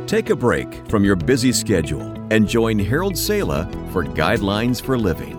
Take a break from your busy schedule and join Harold Sala for Guidelines for Living.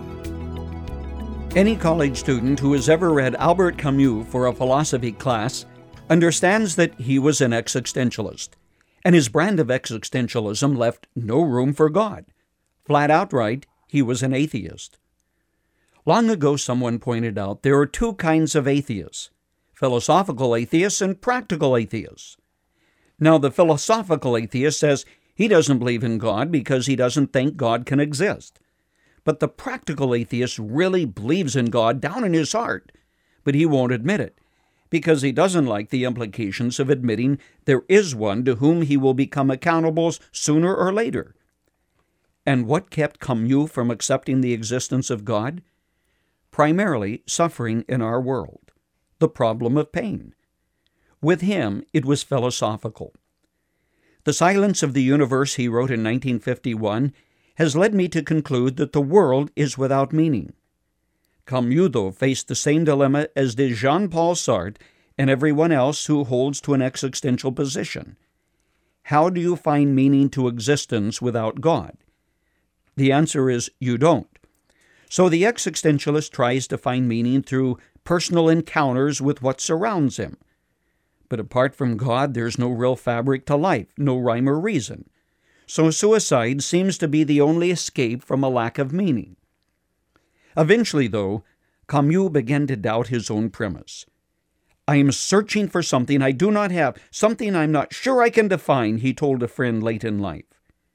Any college student who has ever read Albert Camus for a philosophy class understands that he was an existentialist, and his brand of existentialism left no room for God. Flat outright, he was an atheist. Long ago, someone pointed out there are two kinds of atheists: philosophical atheists and practical atheists. Now, the philosophical atheist says he doesn't believe in God because he doesn't think God can exist. But the practical atheist really believes in God down in his heart, but he won't admit it because he doesn't like the implications of admitting there is one to whom he will become accountable sooner or later. And what kept Camus from accepting the existence of God? Primarily suffering in our world, the problem of pain. With him, it was philosophical. The Silence of the Universe he wrote in 1951 has led me to conclude that the world is without meaning. Camus, though, faced the same dilemma as did Jean-Paul Sartre and everyone else who holds to an existential position. How do you find meaning to existence without God? The answer is you don't. So the existentialist tries to find meaning through personal encounters with what surrounds him. But apart from God, there's no real fabric to life, no rhyme or reason. So suicide seems to be the only escape from a lack of meaning. Eventually, though, Camus began to doubt his own premise. I am searching for something I do not have, something I'm not sure I can define, he told a friend late in life.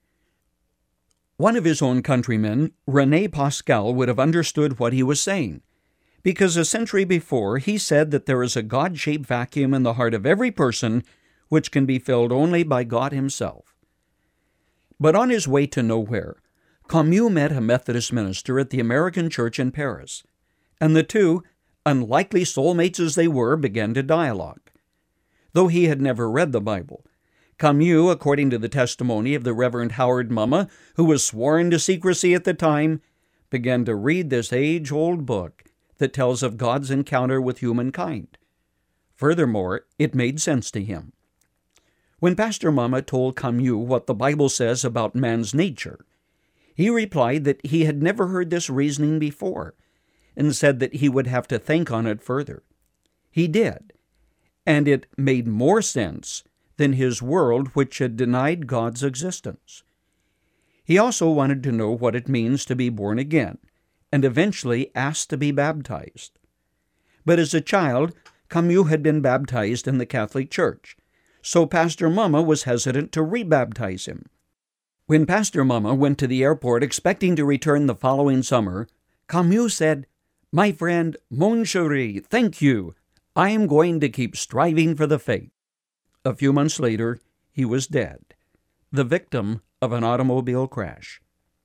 One of his own countrymen, René Pascal, would have understood what he was saying, because a century before he said that there is a God-shaped vacuum in the heart of every person which can be filled only by God himself. But on his way to nowhere, Camus met a Methodist minister at the American Church in Paris, and the two, unlikely soulmates as they were, began to dialogue. Though he had never read the Bible, Camus, according to the testimony of the Reverend Howard Mumma, who was sworn to secrecy at the time, began to read this age-old book that tells of God's encounter with humankind. Furthermore, it made sense to him. When Pastor Mumma told Camus what the Bible says about man's nature, he replied that he had never heard this reasoning before, and said that he would have to think on it further. He did, and it made more sense than his world, which had denied God's existence. He also wanted to know what it means to be born again, and eventually asked to be baptized. But as a child, Camus had been baptized in the Catholic Church, so Pastor Mumma was hesitant to rebaptize him. When Pastor Mumma went to the airport expecting to return the following summer, Camus said, "My friend, mon chéri, thank you. I am going to keep striving for the faith." A few months later, he was dead, the victim of an automobile crash.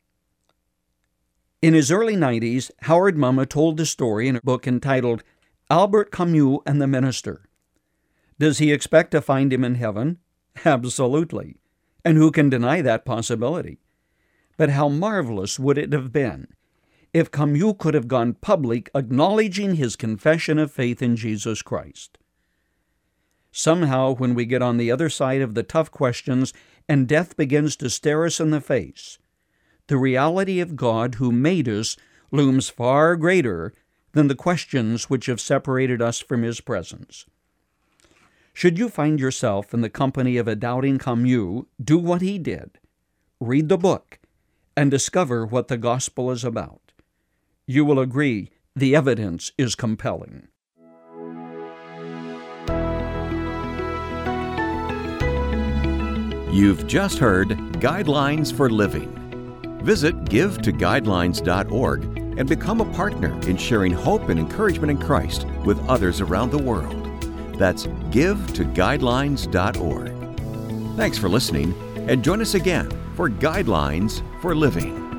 In his early 90s, Howard Mumma told the story in a book entitled Albert Camus and the Minister. Does he expect to find him in heaven? Absolutely. And who can deny that possibility? But how marvelous would it have been if Camus could have gone public acknowledging his confession of faith in Jesus Christ? Somehow, when we get on the other side of the tough questions and death begins to stare us in the face, the reality of God who made us looms far greater than the questions which have separated us from His presence. Should you find yourself in the company of a doubting Camus, do what he did. Read the book and discover what the gospel is about. You will agree the evidence is compelling. You've just heard Guidelines for Living. Visit givetoguidelines.org and become a partner in sharing hope and encouragement in Christ with others around the world. That's givetoguidelines.org. Thanks for listening, and join us again for Guidelines for Living.